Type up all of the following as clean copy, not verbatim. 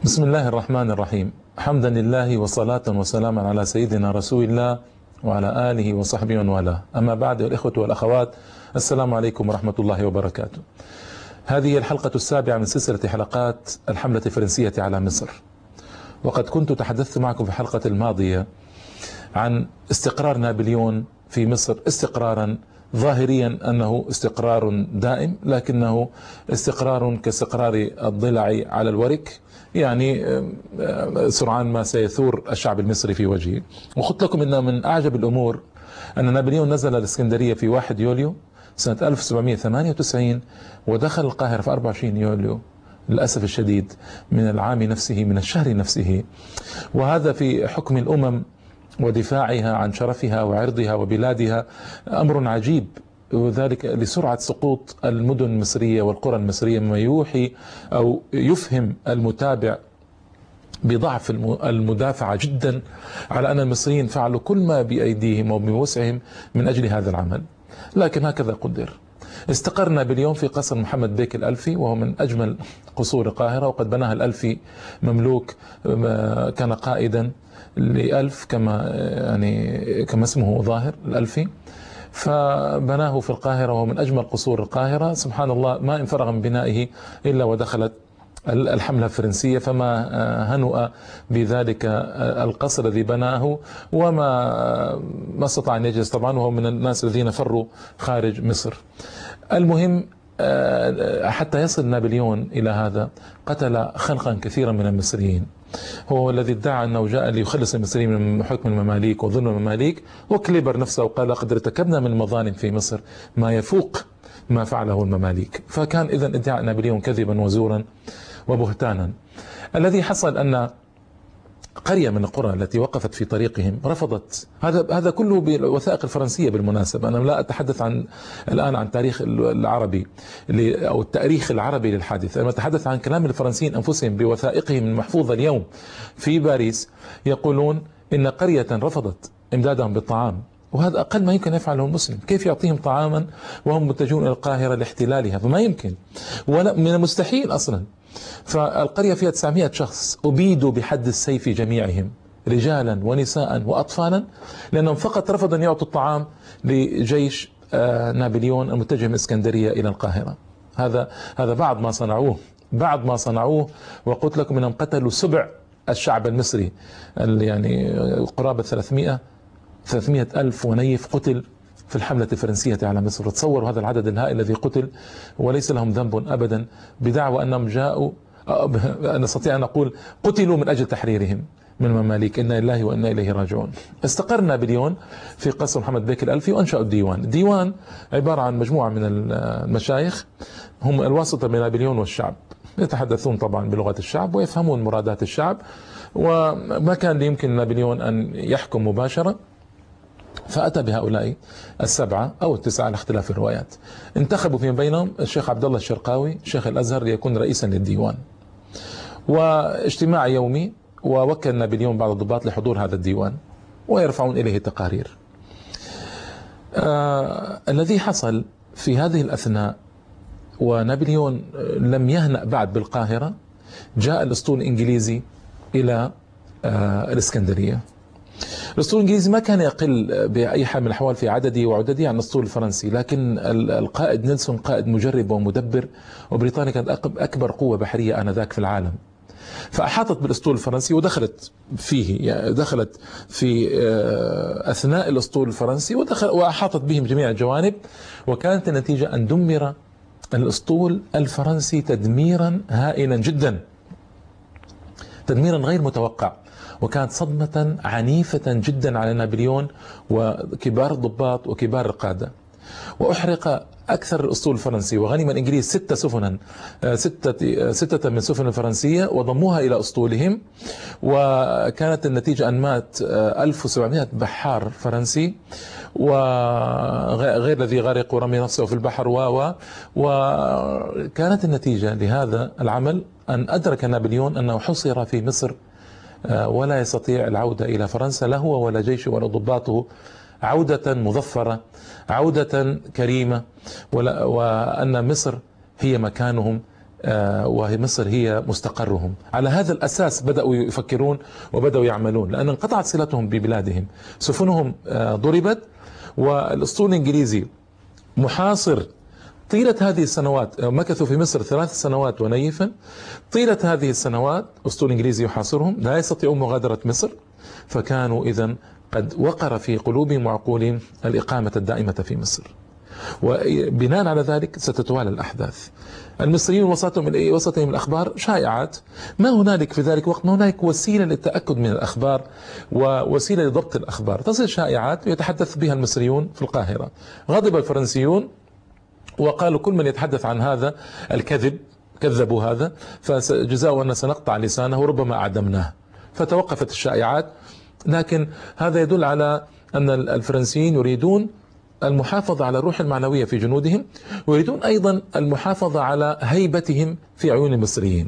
بسم الله الرحمن الرحيم. حمدا لله وصلاة وسلاما على سيدنا رسول الله وعلى آله وصحبه ومن والاه. أما بعد، الإخوة والأخوات، السلام عليكم ورحمة الله وبركاته. هذه الحلقة السابعة من سلسلة حلقات الحملة الفرنسية على مصر. وقد كنت تحدثت معكم في الحلقة الماضية عن استقرار نابليون في مصر، استقرارا ظاهريا أنه استقرار دائم، لكنه استقرار كاستقرار الضلع على الورك، يعني سرعان ما سيثور الشعب المصري في وجهه. وقلت لكم أن من أعجب الأمور أن نابليون نزل الإسكندرية في 1 يوليو سنة 1798 ودخل القاهرة في 24 يوليو للأسف الشديد من العام نفسه، من الشهر نفسه. وهذا في حكم الأمم ودفاعها عن شرفها وعرضها وبلادها أمر عجيب، وذلك لسرعة سقوط المدن المصرية والقرى المصرية، مما يوحي أو يفهم المتابع بضعف المدافعة جدا على أن المصريين فعلوا كل ما بأيديهم وبوسعهم من أجل هذا العمل. لكن هكذا قدر. استقر نابليون في قصر محمد بيك الألفي، وهو من أجمل قصور القاهرة، وقد بناها الألفي مملوك، كان قائدا لألف كما اسمه ظاهر الألفي، فبناه في القاهرة وهو من أجمل قصور القاهرة. سبحان الله، ما إن فرغ من بنائه إلا ودخلت الحملة الفرنسية، فما هنؤ بذلك القصر الذي بناه، وما استطاع أن يجلس طبعا، وهو من الناس الذين فروا خارج مصر. المهم، حتى يصل نابليون إلى هذا قتل خلقا كثيرا من المصريين. هو الذي ادعى أنه جاء ليخلص المصريين من حكم المماليك وظلم المماليك، وكليبر نفسه وقال قد ارتكبنا من المظالم في مصر ما يفوق ما فعله المماليك. فكان إذن ادعاء نابليون كذبا وزورا وبهتانا. الذي حصل أن قرية من القرى التي وقفت في طريقهم رفضت. هذا كله بالوثائق الفرنسية بالمناسبة. أنا لا أتحدث الآن عن تاريخ العربي أو التاريخ العربي للحادثة، أنا أتحدث عن كلام الفرنسيين أنفسهم بوثائقهم المحفوظة اليوم في باريس. يقولون إن قرية رفضت إمدادهم بالطعام، وهذا أقل ما يمكن يفعله المسلم. كيف يعطيهم طعاما وهم متجهون إلى القاهرة لاحتلالها؟ فما يمكن، ولا من المستحيل أصلا. فالقرية فيها 900 شخص أبيدوا بحد السيف جميعهم، رجالا ونساء وأطفالا، لأنهم فقط رفضوا أن يعطوا الطعام لجيش نابليون المتجه من اسكندرية إلى القاهرة. هذا بعض ما صنعوه. وقلت لكم أنهم قتلوا سبع الشعب المصري، يعني قرابة 300 ألف ونيف قتل في الحملة الفرنسية على مصر. تصوروا هذا العدد الهائل الذي قتل وليس لهم ذنب أبدا، بدعوى أنهم جاءوا، نستطيع أن نقول قتلوا من أجل تحريرهم من المماليك. إنا لله وإنا إليه راجعون. استقر نابليون في قصر محمد بيك الألفي وأنشأوا الديوان. الديوان عبارة عن مجموعة من المشايخ، هم الواسطة بين نابليون والشعب، يتحدثون طبعا بلغة الشعب ويفهمون مرادات الشعب، وما كان يمكن نابليون أن يحكم مباشرة، فأتى بهؤلاء السبعة أو التسعة على اختلاف الروايات. انتخبوا فيما بينهم الشيخ عبد الله الشرقاوي شيخ الأزهر ليكون رئيسا للديوان، واجتماع يومي، ووكل نابليون بعض الضباط لحضور هذا الديوان ويرفعون إليه تقارير. الذي حصل في هذه الأثناء ونابليون لم يهنأ بعد بالقاهرة، جاء الأسطول الإنجليزي إلى الإسكندرية. الأسطول الإنجليزي ما كان يقل بأي حال من الأحوال في عدده وعدده عن الأسطول الفرنسي، لكن القائد نيلسون قائد مجرب ومدبر، وبريطانيا كانت أكبر قوة بحرية آنذاك في العالم، فأحاطت بالأسطول الفرنسي ودخلت فيه، يعني دخلت في أثناء الأسطول الفرنسي وأحاطت بهم جميع الجوانب. وكانت النتيجة أن دمر الأسطول الفرنسي تدميرا هائلا جدا، تدميرا غير متوقع، وكانت صدمة عنيفة جدا على نابليون وكبار الضباط وكبار القادة. وأحرق أكثر الأسطول الفرنسي، وغنم الإنجليز 6 سفنا، ستة من السفن الفرنسية وضموها إلى أسطولهم. وكانت النتيجة أن مات 1700 بحار فرنسي، وغير الذي غرق ورمي نفسه في البحر. وكانت النتيجة لهذا العمل أن أدرك نابليون أنه حصر في مصر ولا يستطيع العودة إلى فرنسا، لا هو ولا جيشه ولا ضباطه، عودة مظفرة، عودة كريمة، وأن مصر هي مكانهم وهي مصر هي مستقرهم. على هذا الأساس بدأوا يفكرون وبدأوا يعملون، لأن انقطعت صلتهم ببلادهم، سفنهم ضربت، والأسطول الإنجليزي محاصر طيلة هذه السنوات. مكثوا في مصر 3 سنوات ونيفا. طيلة هذه السنوات أسطول إنجليزي يحاصرهم، لا يستطيعون مغادرة مصر، فكانوا إذن قد وقر في قلوبهم وعقولهم الإقامة الدائمة في مصر. وبناء على ذلك ستتوالى الأحداث. المصريين وسطهم الأخبار شائعات، ما هنالك في ذلك وقت، ما هنالك وسيلة للتأكد من الأخبار ووسيلة لضبط الأخبار. تصل شائعات يتحدث بها المصريون في القاهرة. غضب الفرنسيون وقالوا كل من يتحدث عن هذا الكذب كذبوا هذا، فجزاؤه أن سنقطع لسانه وربما أعدمناه. فتوقفت الشائعات. لكن هذا يدل على أن الفرنسيين يريدون المحافظة على الروح المعنوية في جنودهم، ويريدون أيضا المحافظة على هيبتهم في عيون المصريين.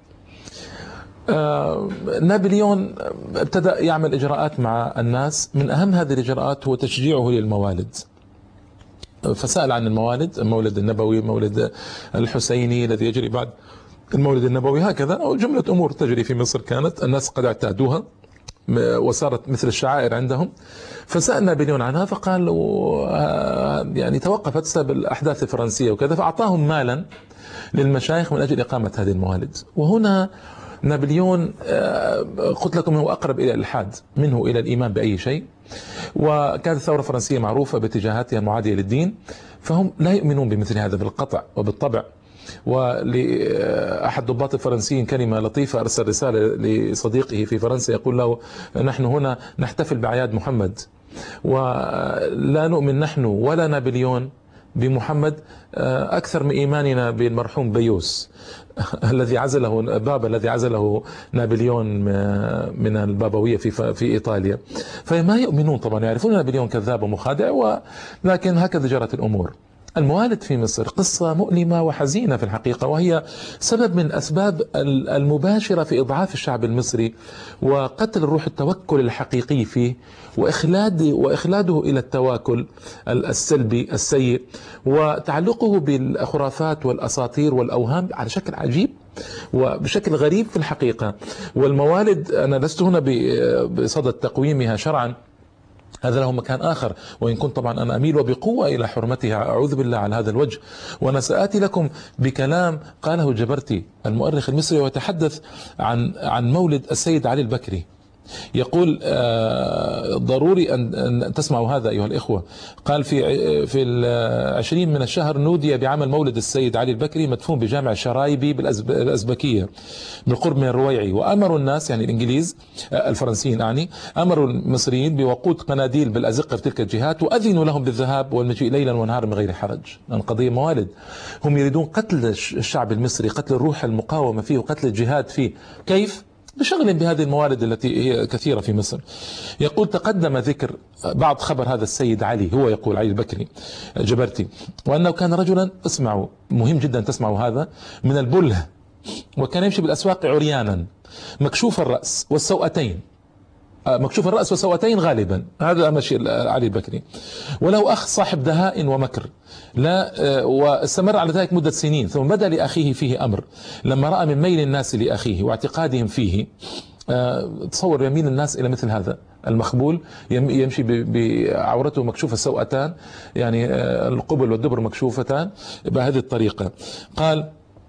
نابليون ابتدأ يعمل إجراءات مع الناس، من أهم هذه الإجراءات هو تشجيعه للموالد. فسأل عن الموالد، المولد النبوي، مولد الحسيني الذي يجري بعد المولد النبوي، هكذا أو جملة أمور تجري في مصر كانت الناس قد اعتادوها وصارت مثل الشعائر عندهم. فسأل نابليون عنها فقال يعني توقفت بسبب الأحداث الفرنسية وكذا، فأعطاهم مالا للمشايخ من أجل إقامة هذه الموالد. وهنا نابليون قلت لكم هو أقرب إلى الإلحاد منه إلى الإيمان بأي شيء، وكانت الثورة الفرنسية معروفة باتجاهاتها المعادية للدين، فهم لا يؤمنون بمثل هذا بالقطع وبالطبع. ولأحد ضباط الفرنسيين كلمة لطيفة، أرسل رسالة لصديقه في فرنسا يقول له نحن هنا نحتفل بأعياد محمد، ولا نؤمن نحن ولا نابليون بمحمد أكثر من إيماننا بالمرحوم بيوس الذي عزله بابا الذي عزله نابليون من البابوية في إيطاليا. فما يؤمنون طبعا، يعرفون نابليون كذاب ومخادع، ولكن هكذا جرت الأمور. الموالد في مصر قصة مؤلمة وحزينة في الحقيقة، وهي سبب من الأسباب المباشرة في إضعاف الشعب المصري وقتل الروح التوكل الحقيقي فيه وإخلاده إلى التواكل السلبي السيء، وتعلقه بالخرافات والأساطير والأوهام على شكل عجيب وبشكل غريب في الحقيقة. والموالد أنا لست هنا بصدد تقويمها شرعا، هذا له مكان آخر، وإن كنت طبعا أنا أميل وبقوة إلى حرمتها، أعوذ بالله على هذا الوجه. وأنا سآتي لكم بكلام قاله جبرتي المؤرخ المصري ويتحدث عن مولد السيد علي البكري. يقول ضروري أن تسمعوا هذا أيها الإخوة. قال في 20 من الشهر نودي بعمل مولد السيد علي البكري مدفون بجامع شرايبي بالأزبكية بالقرب من الرويعي، وأمروا الناس يعني الإنجليز الفرنسيين يعني أمروا المصريين بوقود قناديل بالأزقة في تلك الجهات، وأذنوا لهم بالذهاب والمجيء ليلا ونهارا من غير حرج، لأن قضية موالد. هم يريدون قتل الشعب المصري، قتل الروح المقاومة فيه وقتل الجهاد فيه. كيف؟ بشغل بهذه الموارد التي هي كثيرة في مصر. يقول تقدم ذكر بعض خبر هذا السيد علي، هو يقول علي البكري جبرتي، وأنه كان رجلا، اسمعوا مهم جدا تسمعوا هذا، من البله، وكان يمشي بالأسواق عريانا مكشوف الرأس والسوأتين، مكشوف الرأس والسوأتين غالبا، هذا مشي علي البكري. وله أخ صاحب دهاء ومكر، لا واستمر على ذلك مدة سنين، ثم بدا لأخيه فيه أمر لما رأى من ميل الناس لأخيه واعتقادهم فيه. تصور يميل الناس إلى مثل هذا المخبول، يمشي بعورته مكشوفة السوأتان، يعني القبل والدبر مكشوفتان بهذه الطريقة. قال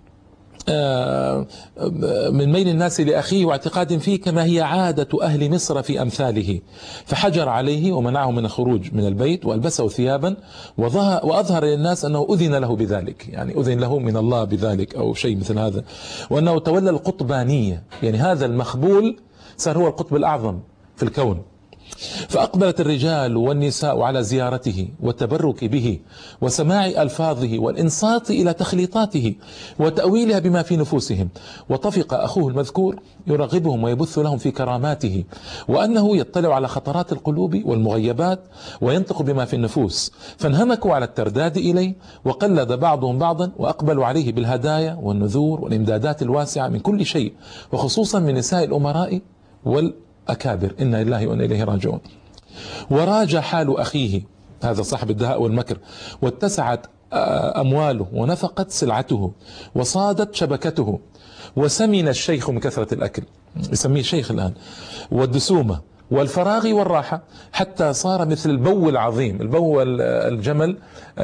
من ميل الناس لأخيه واعتقاد فيه كما هي عادة أهل مصر في أمثاله، فحجر عليه ومنعه من الخروج من البيت وألبسه ثيابا وأظهر للناس أنه أذن له بذلك، يعني أذن له من الله بذلك أو شيء مثل هذا، وأنه تولى القطبانية، يعني هذا المخبول صار هو القطب الأعظم في الكون. فأقبلت الرجال والنساء على زيارته والتبرك به وسماع ألفاظه والإنصات إلى تخليطاته وتأويلها بما في نفوسهم. وطفق أخوه المذكور يرغبهم ويبث لهم في كراماته، وأنه يطلع على خطرات القلوب والمغيبات وينطق بما في النفوس. فانهمكوا على الترداد إليه، وقلد بعضهم بعضا، وأقبلوا عليه بالهدايا والنذور والإمدادات الواسعة من كل شيء، وخصوصا من نساء الأمراء والأكابر. إنا لله وإنا إليه راجعون. وراج حال أخيه هذا صاحب الدهاء والمكر، واتسعت أمواله ونفقت سلعته وصادت شبكته، وسمن الشيخ من كثرة الأكل، يسميه شيخ الآن، والدسومة والفراغ والراحة، حتى صار مثل البو العظيم. البو الجمل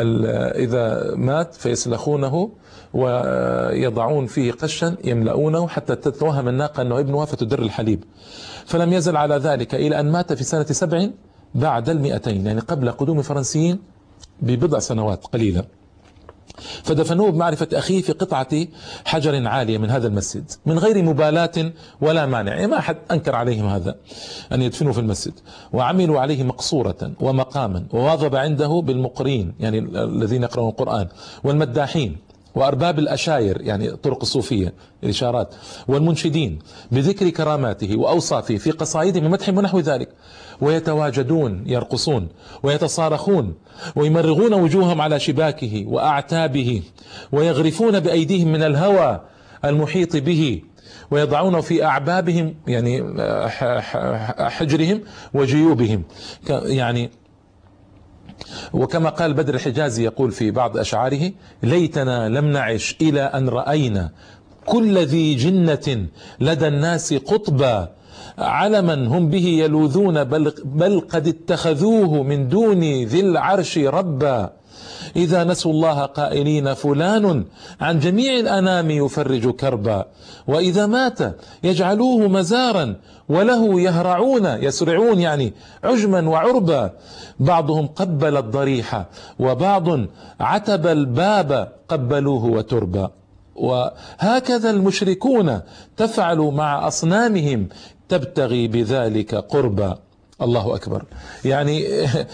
إذا مات فيسلخونه ويضعون فيه قشا يملؤونه حتى تتوهم الناقة أنه ابنها فتدر الحليب. فلم يزل على ذلك إلى أن مات في سنة 7 بعد 200، يعني قبل قدوم الفرنسيين ببضع سنوات قليلة. فدفنوه بمعرفة أخيه في قطعة حجر عالية من هذا المسجد من غير مبالاة ولا مانع، يعني ما أحد أنكر عليهم هذا أن يدفنوا في المسجد. وعملوا عليه مقصورة ومقاما، وواظب عنده بالمقرين يعني الذين يقرؤون القرآن، والمداحين، وأرباب الأشاير يعني طرق الصوفية الإشارات، والمنشدين بذكر كراماته وأوصافه في قصائد من مدح ونحو ذلك، ويتواجدون يرقصون ويتصارخون ويمرغون وجوههم على شباكه وأعتابه، ويغرفون بأيديهم من الهوى المحيط به، ويضعونه في أعبابهم يعني حجرهم وجيوبهم يعني. وكما قال بدر الحجازي يقول في بعض أشعاره: ليتنا لم نعش إلى أن رأينا كل ذي جنة لدى الناس قطبا، علما هم به يلوذون بل قد اتخذوه من دون ذي العرش ربا، إذا نسوا الله قائلين فلان عن جميع الأنام يفرج كربا، وإذا مات يجعلوه مزارا وله يهرعون يسرعون يعني عجما وعربا، بعضهم قبل الضريح وبعض عتب الباب قبلوه وتربا، وهكذا المشركون تفعل مع أصنامهم تبتغي بذلك قربا. الله أكبر، يعني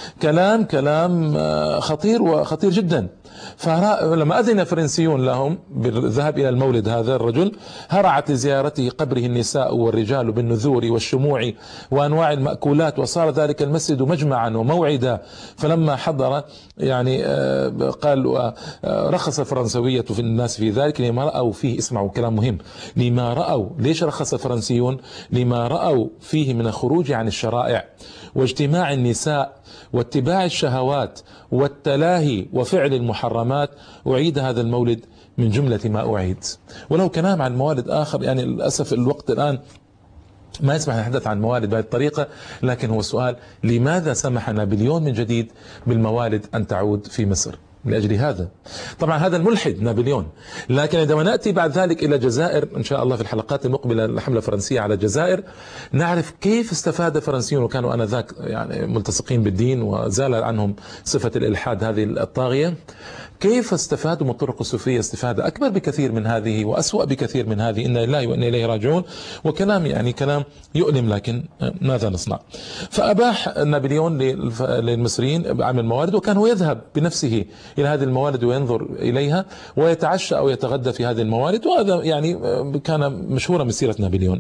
كلام خطير وخطير جدا. فلما أذن فرنسيون لهم بالذهاب إلى المولد هذا الرجل، هرعت لزيارته قبره النساء والرجال بالنذور والشموع وأنواع المأكولات، وصار ذلك المسجد مجمعا وموعدا. فلما حضر يعني قال رخص الفرنسوية في الناس في ذلك لما رأوا فيه، اسمعوا كلام مهم، لما رأوا، ليش رخص الفرنسيون؟ لما رأوا فيه من الخروج عن الشرائع واجتماع النساء واتباع الشهوات والتلاهي وفعل المحرمات. أعيد هذا المولد من جملة ما أعيد، ولو كلام عن موالد آخر، يعني للأسف الوقت الآن ما يسمح نتحدث عن موالد بهذه الطريقة، لكن هو سؤال: لماذا سمح نابليون من جديد بالموالد أن تعود في مصر؟ لأجل هذا. طبعا هذا الملحد نابليون، لكن عندما نأتي بعد ذلك إلى الجزائر إن شاء الله في الحلقات المقبلة، الحملة الفرنسية على الجزائر، نعرف كيف استفاد الفرنسيون، وكانوا آنذاك يعني ملتصقين بالدين وزال عنهم صفة الإلحاد هذه الطاغية، كيف استفادوا من الطرق الصوفية استفادة أكبر بكثير من هذه وأسوأ بكثير من هذه. إنا لله وإنا إليه راجعون. وكلام يعني كلام يؤلم، لكن ماذا نصنع؟ فأباح نابليون للمصريين عمل موالد، وكان هو يذهب بنفسه إلى هذه الموالد وينظر إليها ويتعشى أو يتغدى في هذه الموالد، وهذا يعني كان مشهورا من سيرة نابليون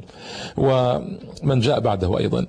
ومن جاء بعده أيضا.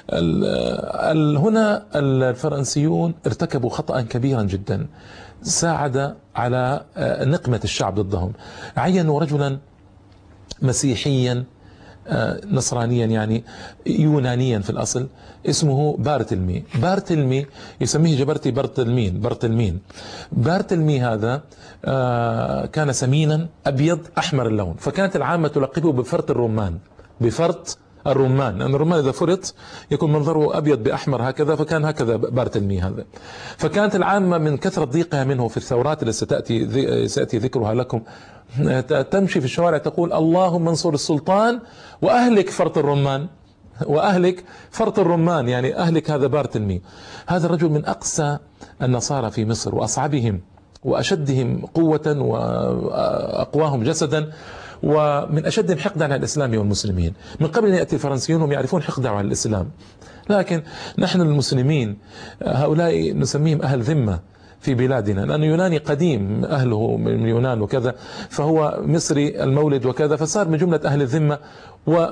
هنا الفرنسيون ارتكبوا خطأ كبيرا جدا ساعد على نقمة الشعب ضدهم. عينوا رجلا مسيحيا نصرانيا يعني يونانيا في الأصل، اسمه بارتلمي. بارتلمي يسميه جبرتي برتلمين. بارتلمي هذا كان سمينا أبيض أحمر اللون، فكانت العامة تلقبه بفرط الرمان، بفرط الرمان، لأن الرمان إذا فرط يكون منظره أبيض بأحمر هكذا، فكان هكذا بارتلمي هذا. فكانت العامة من كثرة ضيقها منه في الثورات التي سأتي ذكرها لكم تمشي في الشوارع تقول: اللهم انصر السلطان وأهلك فرط الرمان، وأهلك فرط الرمان، يعني أهلك هذا بارتلمي. هذا الرجل من أقسى النصارى في مصر وأصعبهم وأشدهم قوة وأقواهم جسدا، ومن أشدهم حقدا على الإسلام والمسلمين. من قبل أن يأتي الفرنسيون هم يعرفون حقدا على الإسلام، لكن نحن المسلمين هؤلاء نسميهم أهل ذمة في بلادنا، لأنه يوناني قديم أهله من اليونان وكذا، فهو مصري المولد وكذا، فصار من جملة أهل الذمة.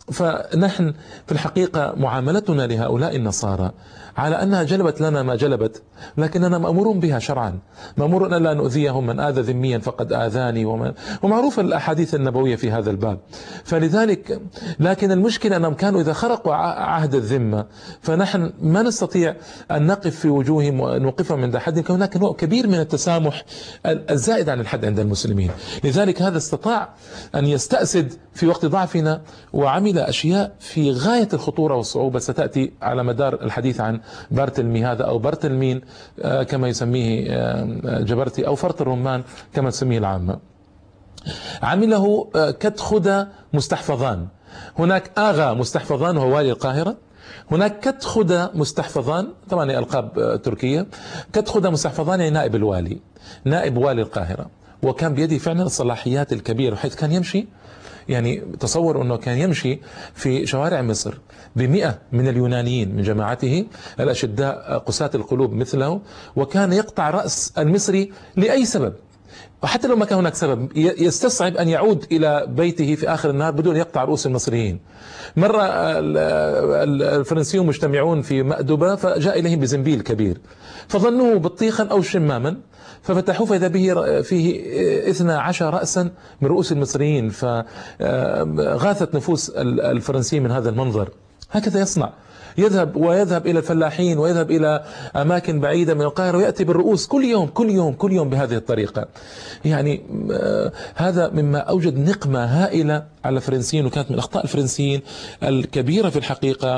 فنحن في الحقيقة معاملتنا لهؤلاء النصارى على أنها جلبت لنا ما جلبت، لكننا مأمورون بها شرعا، مأمورون أن لا نؤذيهم، من آذى ذميا فقد آذاني، ومعروف الأحاديث النبوية في هذا الباب. فلذلك لكن المشكلة أنهم كانوا إذا خرقوا عهد الذمة فنحن ما نستطيع أن نقف في وجوههم ونوقفهم عند حد، كان هناك نوع كبير من التسامح الزائد عن الحد عند المسلمين. لذلك هذا استطاع أن يستأسد في وقت ضعفنا وعمل أشياء في غاية الخطورة والصعوبة ستأتي على مدار الحديث عن بارتلمي هذا، أو بارتلمين كما يسميه جبرتي، أو فرط الرمان كما تسميه العامة. عمله كتخدة مستحفظان. هناك آغا مستحفظان وهو والي القاهرة، هناك كتخدة مستحفظان، طبعا ألقاب تركية. كتخدة مستحفظان يعني نائب الوالي، نائب والي القاهرة، وكان بيده فعلا الصلاحيات الكبيرة، حيث كان يمشي، يعني تصور أنه كان يمشي في شوارع مصر ب100 من اليونانيين من جماعته الأشداء قساة القلوب مثله، وكان يقطع رأس المصري لأي سبب، وحتى لو ما كان هناك سبب يستصعب أن يعود إلى بيته في آخر النهار بدون يقطع رؤوس المصريين. مرة الفرنسيون مجتمعون في مأدبة، فجاء إليهم بزنبيل كبير فظنوه بطيخا أو شماما، ففتحوه فإذا به فيه 12 رأسا من رؤوس المصريين، فغاثت نفوس الفرنسيين من هذا المنظر. هكذا يصنع، ويذهب إلى الفلاحين ويذهب إلى أماكن بعيدة من القاهرة ويأتي بالرؤوس كل يوم كل يوم كل يوم بهذه الطريقة. يعني هذا مما أوجد نقمة هائلة على الفرنسيين، وكانت من أخطاء الفرنسيين الكبيرة في الحقيقة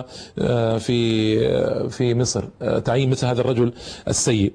في مصر تعيين مثل هذا الرجل السيء.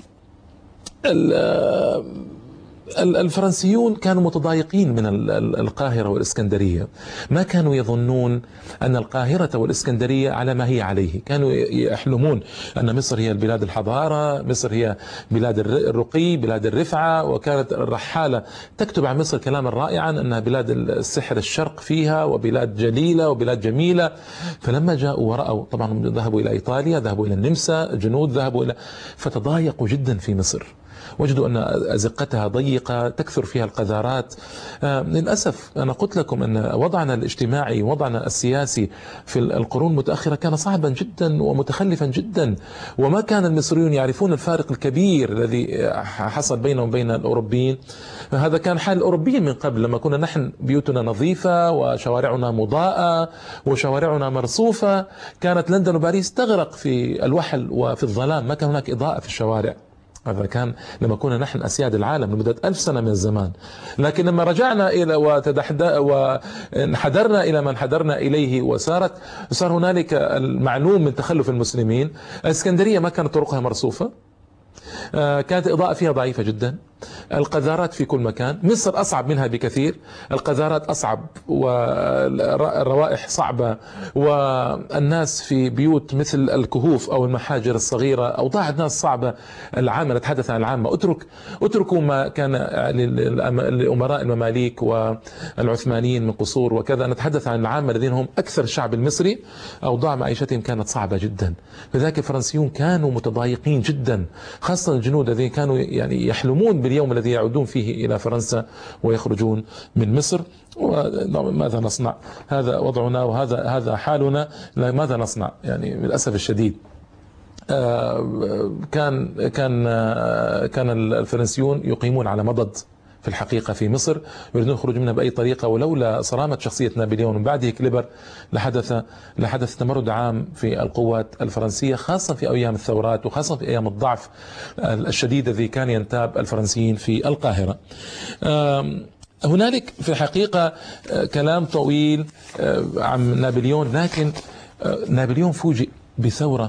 الفرنسيون كانوا متضايقين من القاهرة والإسكندرية، ما كانوا يظنون أن القاهرة والإسكندرية على ما هي عليه، كانوا يحلمون أن مصر هي البلاد الحضارة، مصر هي بلاد الرقي، بلاد الرفعة، وكانت الرحالة تكتب عن مصر كلاما رائعا أنها بلاد السحر الشرق فيها، وبلاد جليلة وبلاد جميلة. فلما جاءوا ورأوا، طبعا ذهبوا إلى إيطاليا، ذهبوا إلى النمسا، جنود ذهبوا فتضايقوا جدا في مصر، وجدوا أن أزقتها ضيقة تكثر فيها القذارات. للأسف أنا قلت لكم أن وضعنا الاجتماعي وضعنا السياسي في القرون المتأخرة كان صعبا جدا ومتخلفا جدا، وما كان المصريون يعرفون الفارق الكبير الذي حصل بينهم وبين الأوروبيين. هذا كان حال الأوروبيين من قبل، لما كنا نحن بيوتنا نظيفة وشوارعنا مضاءة وشوارعنا مرصوفة، كانت لندن وباريس تغرق في الوحل وفي الظلام، ما كان هناك إضاءة في الشوارع. هذا كان لما كنا نحن أسياد العالم لمدة 1000 سنة من الزمان. لكن لما رجعنا إلى وانحدرنا إلى ما انحدرنا إليه، صار هنالك المعلوم من تخلف المسلمين. الإسكندرية ما كانت طرقها مرصوفة، كانت الإضاءة فيها ضعيفة جدا، القذارات في كل مكان. مصر أصعب منها بكثير، القذارات أصعب والروائح صعبة، والناس في بيوت مثل الكهوف أو المحاجر الصغيرة أوضاع الناس صعبة. العامة، نتحدث عن العامة، اتركوا ما كان لأمراء المماليك والعثمانيين من قصور وكذا، نتحدث عن العامة الذين هم أكثر الشعب المصري، أوضاع معيشتهم كانت صعبة جدا. لذلك الفرنسيون كانوا متضايقين جدا، خاصة الجنود الذين كانوا يعني يحلمون باليوم الذي يعودون فيه إلى فرنسا ويخرجون من مصر. وماذا نصنع؟ هذا وضعنا وهذا حالنا، ماذا نصنع؟ يعني للأسف الشديد كان الفرنسيون يقيمون على مضض في الحقيقة في مصر، يريدون الخروج منها بأي طريقة، ولولا صرامة شخصية نابليون ومن بعده كليبر لحدث تمرد عام في القوات الفرنسية، خاصة في أيام الثورات وخاصة في أيام الضعف الشديد الذي كان ينتاب الفرنسيين في القاهرة. هنالك في الحقيقة كلام طويل عن نابليون، لكن نابليون فوجئ بثورة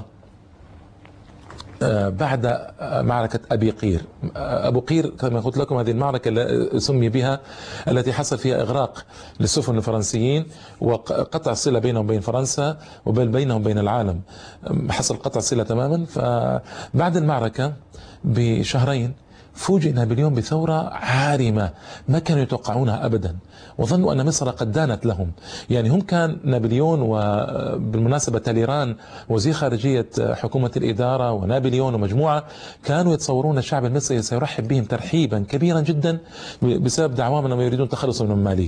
بعد معركة أبي قير. أبو قير كما قلت لكم هذه المعركة التي سمي بها، التي حصل فيها إغراق للسفن الفرنسيين وقطع الصلة بينهم وبين فرنسا وبينهم وبين العالم، حصل قطع الصلة تماما. فبعد المعركة بشهرين فوجئ نابليون بثورة عارمة ما كانوا يتوقعونها أبدا، وظنوا أن مصر قد دانت لهم. يعني هم كان نابليون، وبالمناسبة تاليران وزير خارجية حكومة الإدارة ونابليون ومجموعة، كانوا يتصورون الشعب المصري سيرحب بهم ترحيبا كبيرا جدا بسبب دعواهم أنهم يريدون تخلص من المماليك.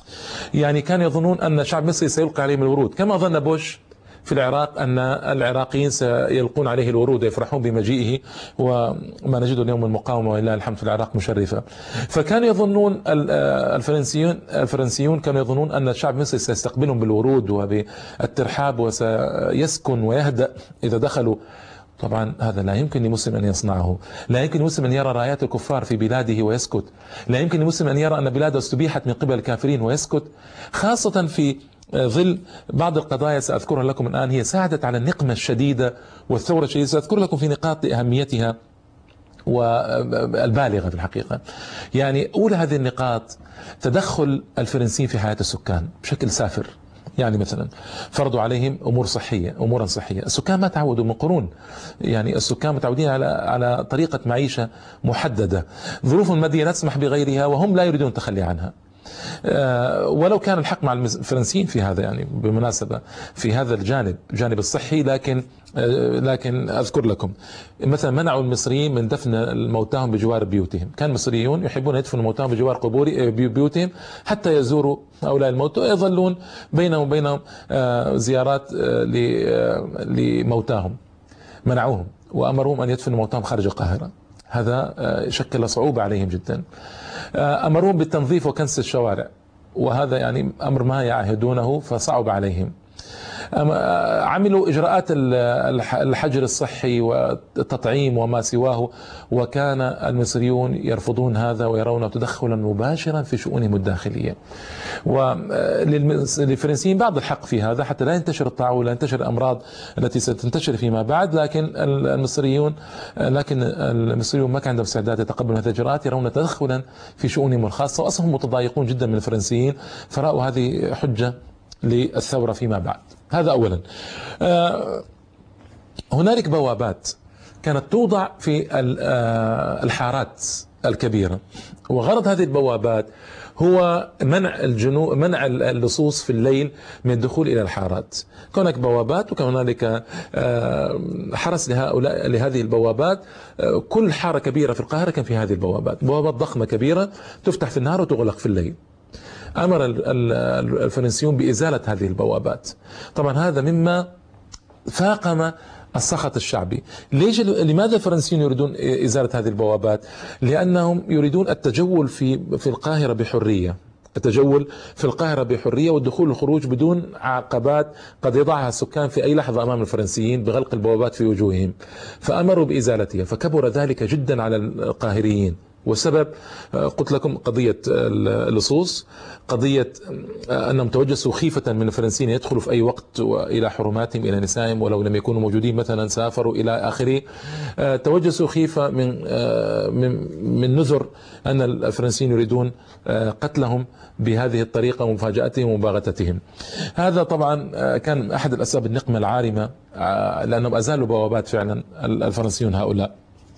يعني كانوا يظنون أن الشعب المصري سيلقي عليهم الورود، كما ظن بوش في العراق أن العراقيين سيلقون عليه الورود ويفرحون بمجيئه، وما نجده اليوم المقاومة ولله الحمد في العراق مشرفة. فكانوا يظنون الفرنسيون كانوا يظنون أن الشعب المصري سيستقبلهم بالورود وبالترحاب وسيسكن ويهدأ إذا دخلوا. طبعا هذا لا يمكن لمسلم أن يصنعه، لا يمكن لمسلم أن يرى رايات الكفار في بلاده ويسكت، لا يمكن لمسلم أن يرى أن بلاده استبيحت من قبل الكافرين ويسكت، خاصة في ظل بعض القضايا سأذكرها لكم الآن هي ساعدت على النقمة الشديدة والثورة الشديدة. سأذكر لكم في نقاط أهميتها والبالغة في الحقيقة. يعني أولى هذه النقاط تدخل الفرنسيين في حياة السكان بشكل سافر. يعني مثلا فرضوا عليهم امورا صحيه، السكان ما تعودوا من قرون، يعني السكان متعودين على طريقه معيشه محدده، ظروف الماديه لا تسمح بغيرها وهم لا يريدون التخلي عنها. ولو كان الحق مع الفرنسيين في هذا، يعني بالمناسبة في هذا الجانب الصحي، لكن أذكر لكم مثلا منعوا المصريين من دفن موتاهم بجوار بيوتهم. كان المصريون يحبون يدفنوا موتاهم بجوار قبور بيوتهم حتى يزوروا هؤلاء الموتى ويظلون بينهم وبينهم زيارات لموتاهم. منعوهم وأمرهم أن يدفنوا موتاهم خارج القاهرة، هذا شكل صعوبة عليهم جدا. أمرهم بالتنظيف وكنس الشوارع، وهذا يعني أمر ما يعهدونه فصعب عليهم. عملوا إجراءات الحجر الصحي والتطعيم وما سواه، وكان المصريون يرفضون هذا ويرونه تدخلا مباشرا في شؤونهم الداخلية. وللفرنسيين بعض الحق في هذا حتى لا ينتشر الطاعون ولا ينتشر الأمراض التي ستنتشر فيما بعد، لكن المصريون ما كان عندهم استعداد يتقبلوا هذه الإجراءات، يرون تدخلا في شؤونهم الخاصة، وأصلا متضايقون جدا من الفرنسيين، فرأوا هذه حجة للثورة فيما بعد. هذا أولا. هنالك بوابات كانت توضع في الحارات الكبيرة، وغرض هذه البوابات هو منع اللصوص في الليل من الدخول إلى الحارات. هناك بوابات وكان هنالك حرس لهذه البوابات. كل حارة كبيرة في القاهرة كان في هذه البوابات، بوابات ضخمة كبيرة تفتح في النهار وتغلق في الليل. أمر الفرنسيون بإزالة هذه البوابات. طبعا هذا مما فاقم السخط الشعبي. لماذا الفرنسيون يريدون إزالة هذه البوابات؟ لأنهم يريدون التجول في القاهرة بحرية، التجول في القاهرة بحرية والدخول والخروج بدون عقبات قد يضعها السكان في أي لحظة أمام الفرنسيين بغلق البوابات في وجوههم، فأمروا بإزالتها، فكبر ذلك جدا على القاهريين. والسبب قلت لكم قضية اللصوص، قضية أنهم توجسوا خيفة من الفرنسيين يدخلوا في أي وقت إلى حرماتهم، إلى نسائهم ولو لم يكونوا موجودين، مثلا سافروا إلى آخره. توجسوا خيفة من نذر أن الفرنسيين يريدون قتلهم بهذه الطريقة ومفاجأتهم ومباغتتهم. هذا طبعا كان أحد الأسباب النقمة العارمة، لأنهم أزالوا بوابات فعلا الفرنسيون هؤلاء.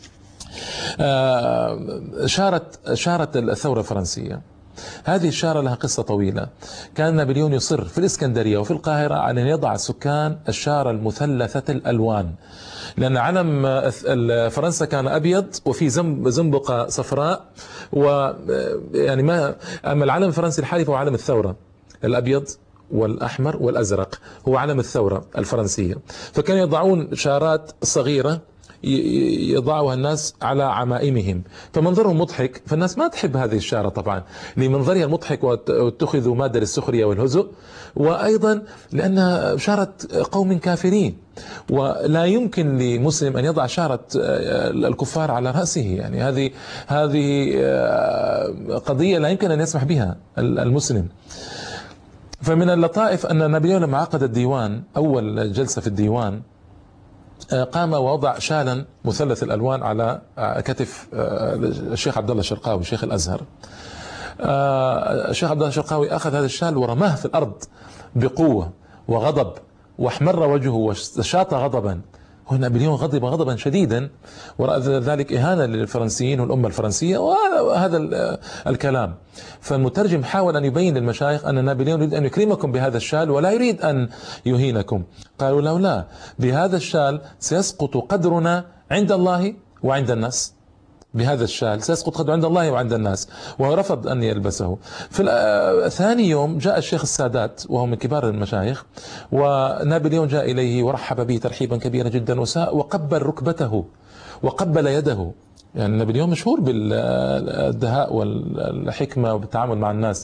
شارت الثورة الفرنسية، هذه الشارة لها قصة طويلة. كان نابليون يصر في الإسكندرية وفي القاهرة على أن يضع السكان الشارة المثلثة الألوان، لأن علم فرنسا كان أبيض وفي زنبقة صفراء، ويعني أما العلم الفرنسي الحالي فهو علم الثورة، الأبيض والأحمر والأزرق هو علم الثورة الفرنسية. فكانوا يضعون شارات صغيرة يضعها الناس على عمائمهم، فمنظرهم مضحك، فالناس ما تحب هذه الشارة طبعا لمنظرها المضحك واتخذوا مادة للسخرية والهزء، وأيضا لأنها شارة قوم كافرين، ولا يمكن لمسلم أن يضع شارة الكفار على رأسه. يعني هذه قضية لا يمكن أن يسمح بها المسلم. فمن اللطائف أن نابليون لما عقد الديوان، أول جلسة في الديوان، قام ووضع شالا مثلث الألوان على كتف الشيخ عبد الله الشرقاوي شيخ الأزهر. الشيخ عبد الله الشرقاوي أخذ هذا الشال ورماه في الأرض بقوة وغضب، واحمر وجهه وشاط غضبا. نابليون غضب غضبا شديدا، ورأى ذلك إهانة للفرنسيين والأمة الفرنسية وهذا الكلام. فالمترجم حاول أن يبين للمشايخ أن نابليون يريد أن يكرمكم بهذا الشال ولا يريد أن يهينكم. قالوا له لا، بهذا الشال سيسقط قدرنا عند الله وعند الناس. بهذا الشال سيسقط قدره عند الله وعند الناس، وهو رفض أن يلبسه. في ثاني يوم جاء الشيخ السادات وهو من كبار المشايخ، ونابليون جاء إليه ورحب به ترحيبا كبيرا جدا وقبل ركبته وقبل يده. يعني نابليون مشهور بالدهاء والحكمة وبالتعامل مع الناس،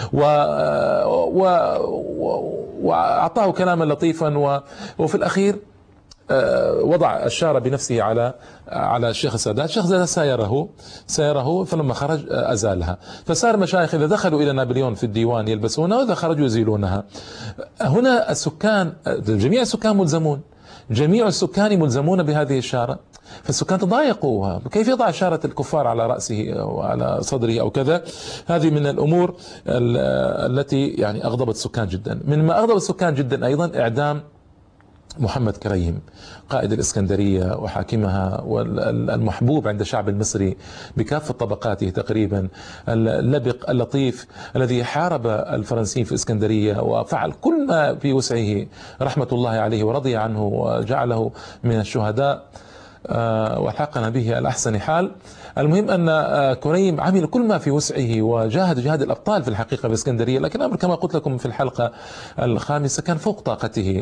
وأعطاه كلاما لطيفا، وفي الأخير وضع الشارة بنفسه على الشيخ السادات. الشيخ السادات سايره فلما خرج أزالها. فصار المشايخ إذا دخلوا إلى نابليون في الديوان يلبسونها، وإذا خرجوا يزيلونها. هنا السكان، جميع السكان ملزمون، جميع السكان ملزمون بهذه الشارة. فالسكان تضايقوا، كيف يضع شارة الكفار على رأسه أو على صدره أو كذا. هذه من الأمور التي يعني أغضبت السكان جدا. من ما أغضب السكان جدا أيضا إعدام محمد كريم، قائد الإسكندرية وحاكمها والمحبوب عند الشعب المصري بكافة طبقاته تقريبا، اللبق اللطيف الذي حارب الفرنسيين في الإسكندرية وفعل كل ما في وسعه رحمة الله عليه ورضي عنه وجعله من الشهداء والحقنا به على أحسن حال. المهم أن كريم عمل كل ما في وسعه وجاهد جهاد الأبطال في الحقيقة في الإسكندرية، لكن الأمر كما قلت لكم في الحلقة الخامسة كان فوق طاقته.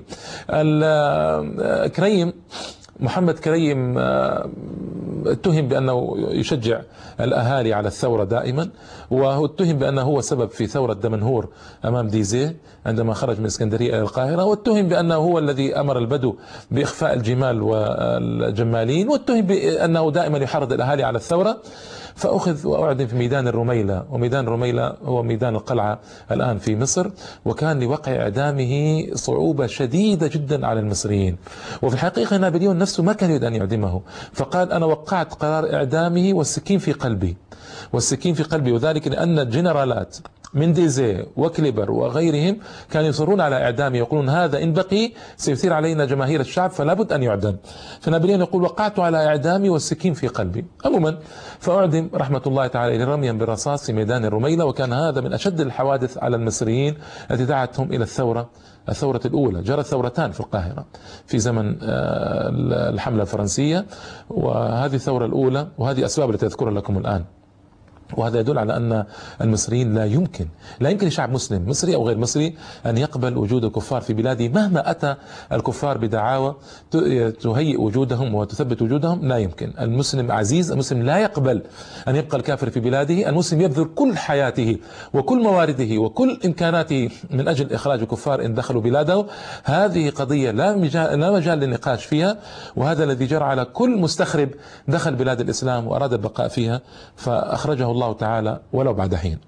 كريم، محمد كريم، اتهم بأنه يشجع الأهالي على الثورة دائما، واتهم بأنه هو سبب في ثورة دمنهور أمام ديزيه عندما خرج من اسكندرية إلى القاهرة، واتهم بأنه هو الذي أمر البدو بإخفاء الجمال والجمالين، واتهم بأنه دائما يحرض الأهالي على الثورة. فأخذ وأعدم في ميدان الرميلة، وميدان الرميلة هو ميدان القلعة الآن في مصر، وكان لوقع إعدامه صعوبة شديدة جدا على المصريين. وفي الحقيقة نابليون نفسه ما كان يريد أن يعدمه، فقال أنا وقعت قرار إعدامه والسكين في قلبي، والسكين في قلبي، وذلك لأن الجنرالات من ديزيه وكليبر وغيرهم كانوا يصرون على إعدامه، يقولون هذا إن بقي سيثير علينا جماهير الشعب فلا بد أن يعدم. فنابليون يقول وقعت على إعدامي والسكين في قلبي. عموما فأعدم رحمة الله تعالى رميا بالرصاص في ميدان الرميلة، وكان هذا من أشد الحوادث على المصريين التي دعتهم إلى الثورة الأولى. جرت ثورتان في القاهرة في زمن الحملة الفرنسية، وهذه الثورة الأولى، وهذه أسباب التي أذكرها لكم الآن. وهذا يدل على أن المصريين لا يمكن لشعب مسلم مصري أو غير مصري أن يقبل وجود الكفار في بلاده، مهما أتى الكفار بدعاوى تهيئ وجودهم وتثبت وجودهم. لا يمكن. المسلم عزيز، المسلم لا يقبل أن يبقى الكافر في بلاده. المسلم يبذل كل حياته وكل موارده وكل إمكاناته من أجل إخراج الكفار إن دخلوا بلاده. هذه قضية لا مجال للنقاش فيها، وهذا الذي جرى على كل مستخرب دخل بلاد الإسلام وأراد البقاء فيها فأخرجه الله تعالى ولو بعد حين.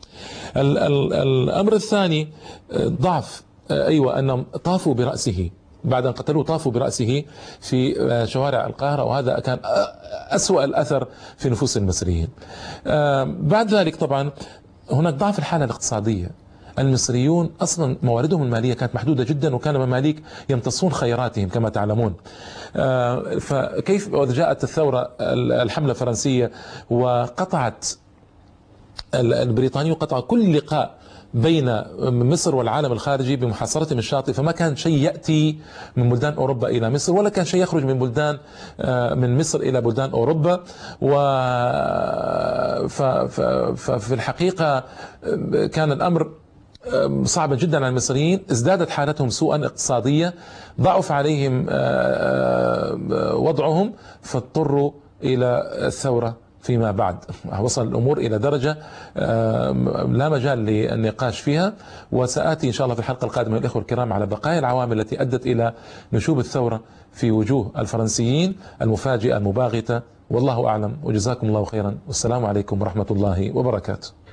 الأمر الثاني ضعف، أيوة، أنهم طافوا برأسه بعد أن قتلوه، طافوا برأسه في شوارع القاهرة، وهذا كان أسوأ الأثر في نفوس المصريين. بعد ذلك طبعا هناك ضعف الحالة الاقتصادية. المصريون أصلا مواردهم المالية كانت محدودة جدا، وكان المماليك يمتصون خيراتهم كما تعلمون. فكيف جاءت الثورة الحملة الفرنسية وقطعت البريطانيين، قطع كل لقاء بين مصر والعالم الخارجي بمحاصرتهم الشاطئ، فما كان شيء يأتي من بلدان أوروبا إلى مصر، ولا كان شيء يخرج من مصر إلى بلدان أوروبا. ففي الحقيقة كان الأمر صعبا جدا على المصريين. ازدادت حالتهم سوءا اقتصادية، ضعف عليهم وضعهم، فاضطروا إلى الثورة فيما بعد. وصل الأمور إلى درجة لا مجال للنقاش فيها، وسآتي إن شاء الله في الحلقة القادمة الإخوة الكرام على بقايا العوامل التي أدت إلى نشوب الثورة في وجوه الفرنسيين المفاجئة المباغتة. والله أعلم، وجزاكم الله خيرا، والسلام عليكم ورحمة الله وبركاته.